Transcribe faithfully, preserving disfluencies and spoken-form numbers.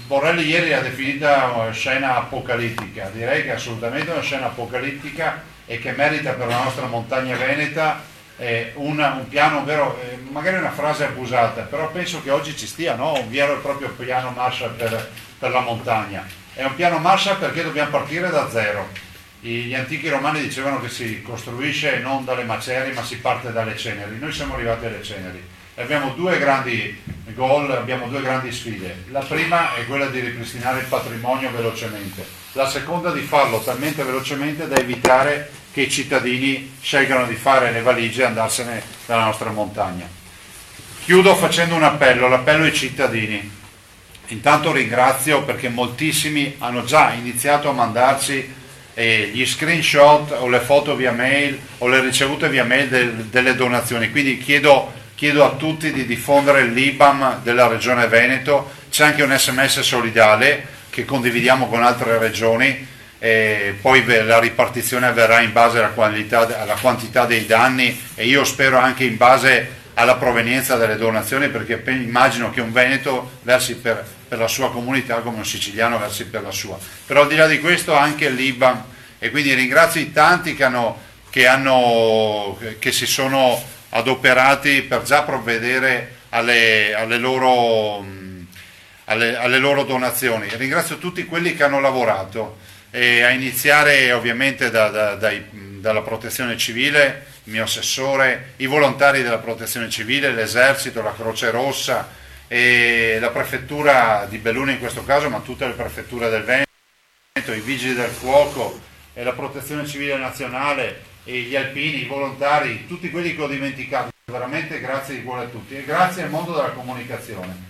Borrelli ieri l'ha definita una scena apocalittica, direi che è assolutamente una scena apocalittica e che merita per la nostra montagna veneta eh, una, un piano vero, eh, magari una frase abusata, però penso che oggi ci stia, no? Un vero e proprio piano Marshall per, per la montagna. È un piano Marshall perché dobbiamo partire da zero. Gli antichi romani dicevano che si costruisce non dalle macerie ma si parte dalle ceneri. Noi siamo arrivati alle ceneri. Abbiamo due grandi goal, abbiamo due grandi sfide. La prima è quella di ripristinare il patrimonio velocemente, la seconda di farlo talmente velocemente da evitare che i cittadini scelgano di fare le valigie e andarsene dalla nostra montagna. Chiudo facendo un appello, l'appello ai cittadini. Intanto ringrazio perché moltissimi hanno già iniziato a mandarci eh, gli screenshot o le foto via mail o le ricevute via mail del, delle donazioni, quindi chiedo Chiedo a tutti di diffondere l'I B A M della Regione Veneto, c'è anche un sms solidale che condividiamo con altre regioni, e poi la ripartizione avverrà in base alla quantità, alla quantità dei danni e io spero anche in base alla provenienza delle donazioni, perché immagino che un veneto versi per, per la sua comunità come un siciliano versi per la sua. Però al di là di questo anche l'I B A M, e quindi ringrazio i tanti che, hanno, che, hanno, che si sono adoperati per già provvedere alle, alle, loro, alle, alle loro donazioni. Ringrazio tutti quelli che hanno lavorato, e a iniziare ovviamente da, da, dai, dalla Protezione Civile, il mio assessore, i volontari della Protezione Civile, l'Esercito, la Croce Rossa e la Prefettura di Belluno in questo caso, ma tutte le prefetture del Veneto, i Vigili del Fuoco e la Protezione Civile Nazionale, e gli alpini, i volontari, tutti quelli che ho dimenticato. Veramente grazie di cuore a tutti e grazie al mondo della comunicazione.